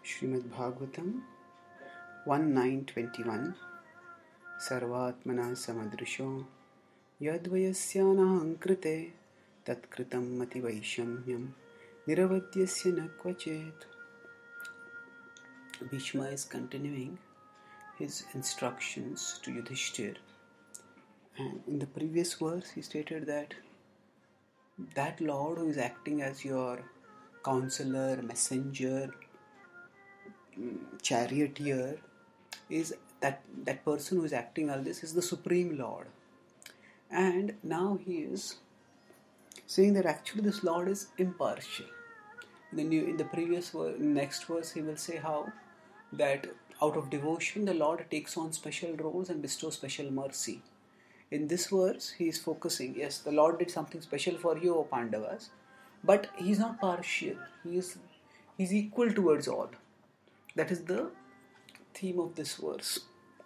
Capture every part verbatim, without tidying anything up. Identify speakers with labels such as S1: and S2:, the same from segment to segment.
S1: Srimad Bhagavatam one nine twenty-one Sarvatmana samadrisho yadvayasyanaham krite tatkritam mati vaishamyam niravadyasya na kvachet. Bhishma is continuing his instructions to Yudhishthir, and in the previous verse he stated that that Lord who is acting as your counselor, messenger, charioteer, is that that person who is acting all this is the Supreme Lord. And now he is saying that actually this Lord is impartial. In the new, in the previous verse, next verse, he will say how that out of devotion the Lord takes on special roles and bestows special mercy. In this verse, he is focusing, yes, the Lord did something special for you, O Pandavas, but he is not partial. He is he is equal towards all. That is the theme of this verse.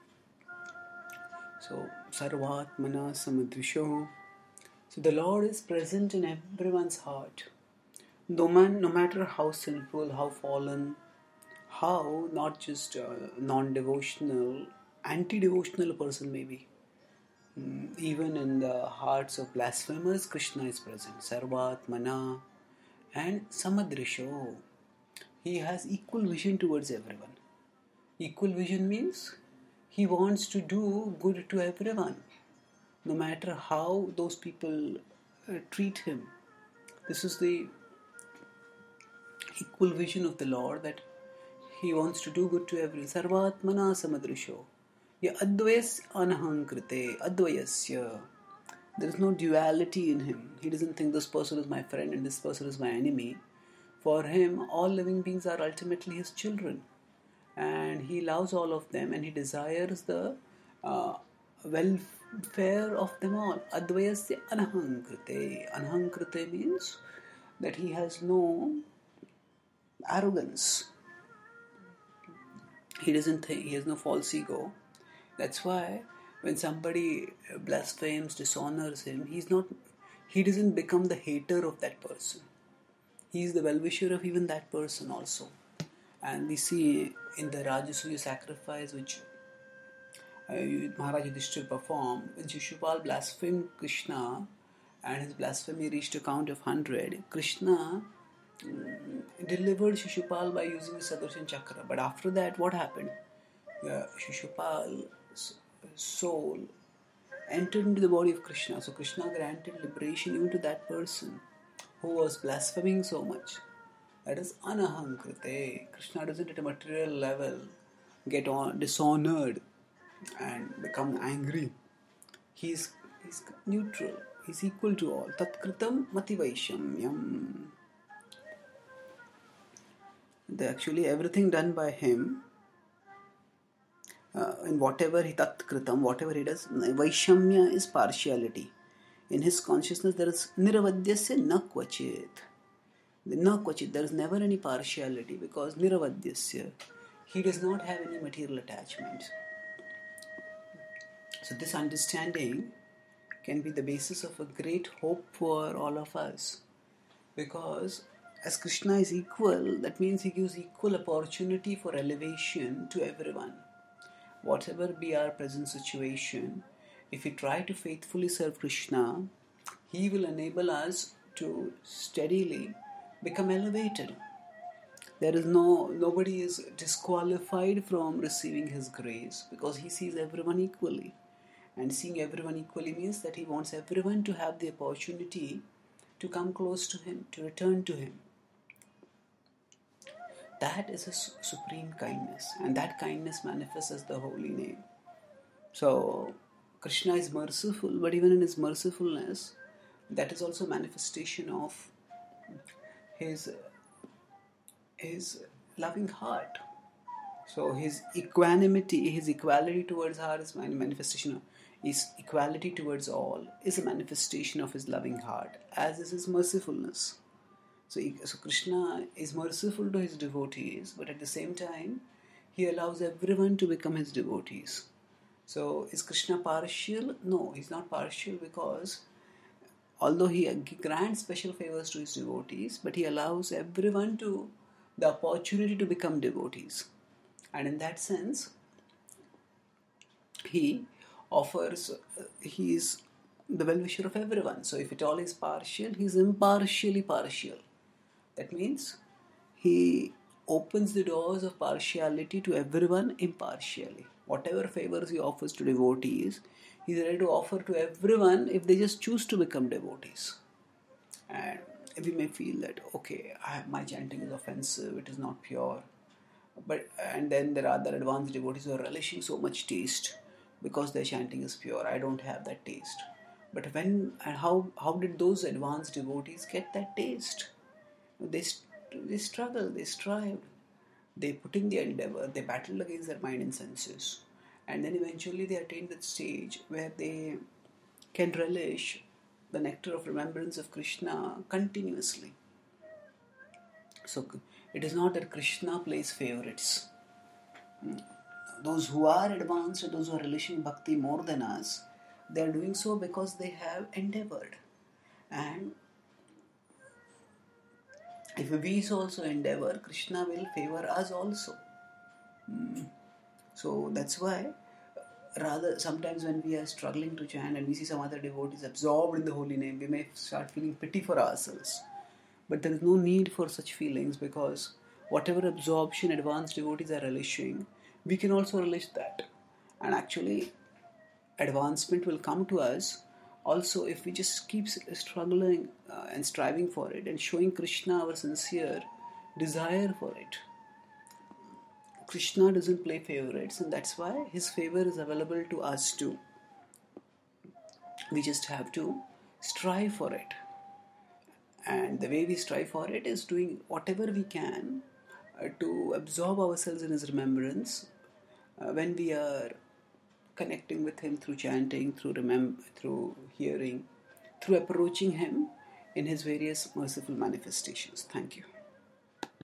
S1: So, Sarvatmana samadrisho. So the Lord is present in everyone's heart. No man, no matter how sinful, how fallen, how not just uh, non-devotional, anti-devotional a person may be. Mm, even in the hearts of blasphemers, Krishna is present. Sarvatmana and samadrisho. He has equal vision towards everyone. Equal vision means he wants to do good to everyone, no matter how those people uh, treat him. This is the equal vision of the Lord, that he wants to do good to everyone. Sarvatmana samadrisho. Ya advayas anaham krite. Advayasya. There is no duality in him. He doesn't think this person is my friend and this person is my enemy. For him, all living beings are ultimately his children. And he loves all of them and he desires the uh, welfare of them all. Advayasya anaham krite. Anaham krite means that he has no arrogance. He doesn't think, he has no false ego. That's why when somebody blasphemes, dishonors him, he's not, he doesn't become the hater of that person. He is the well-wisher of even that person also. And we see in the Rajasuya sacrifice which uh, Maharaj Yudhishthira performed, when Shishupal blasphemed Krishna and his blasphemy reached a count of hundred, Krishna um, delivered Shishupal by using the Sudarshan Chakra. But after that, what happened? Uh, Shishupal's soul entered into the body of Krishna. So Krishna granted liberation even to that person who was blaspheming so much. That is anaham krite. Krishna doesn't at a material level get on dishonored and become angry. He is he's neutral. He's equal to all. Tatkritam mati vaishamyam. Actually, everything done by him, uh, in whatever he tatkritam, whatever he does, vaishamya is partiality. In his consciousness, there is niravadyasya na kvachet. Na kvachet, there is never any partiality, because niravadyasya, he does not have any material attachments. So this understanding can be the basis of a great hope for all of us, because as Krishna is equal, that means he gives equal opportunity for elevation to everyone. Whatever be our present situation, if we try to faithfully serve Krishna, he will enable us to steadily become elevated. There is no, nobody is disqualified from receiving his grace, because he sees everyone equally. And seeing everyone equally means that he wants everyone to have the opportunity to come close to him, to return to him. That is a su- supreme kindness, and that kindness manifests as the holy name. So Krishna is merciful, but even in his mercifulness, that is also manifestation of his his loving heart. So his equanimity, his equality towards heart is manifestation of his equality towards all is a manifestation of his loving heart, as is his mercifulness. So, so Krishna is merciful to his devotees, but at the same time, he allows everyone to become his devotees. So, is Krishna partial? No, he's not partial, because although he grants special favors to his devotees, but he allows everyone to the opportunity to become devotees. And in that sense, he offers, uh, he is the well-wisher of everyone. So if it all is partial, he is impartially partial. That means he opens the doors of partiality to everyone impartially. Whatever favors he offers to devotees, he is ready to offer to everyone if they just choose to become devotees. And we may feel that, okay, I, my chanting is offensive, it is not pure. But and then there are other advanced devotees who are relishing so much taste because their chanting is pure. I don't have that taste. But when and how how did those advanced devotees get that taste? They they struggle, they strive, they put in the endeavor, they battle against their mind and senses, and then eventually they attain that stage where they can relish the nectar of remembrance of Krishna continuously. So it is not that Krishna plays favorites. Those who are advanced, those who are relishing bhakti more than us, they are doing so because they have endeavored. And if we also endeavor, Krishna will favor us also. Mm. So that's why, rather, sometimes when we are struggling to chant and we see some other devotees absorbed in the holy name, we may start feeling pity for ourselves. But there is no need for such feelings, because whatever absorption advanced devotees are relishing, we can also relish that. And actually, advancement will come to us also if we just keep struggling uh, and striving for it and showing Krishna our sincere desire for it. Krishna doesn't play favorites, and that's why his favor is available to us too. We just have to strive for it. And the way we strive for it is doing whatever we can uh, to absorb ourselves in his remembrance uh, when we are connecting with him through chanting, through remem- through hearing, through approaching him in his various merciful manifestations. Thank you.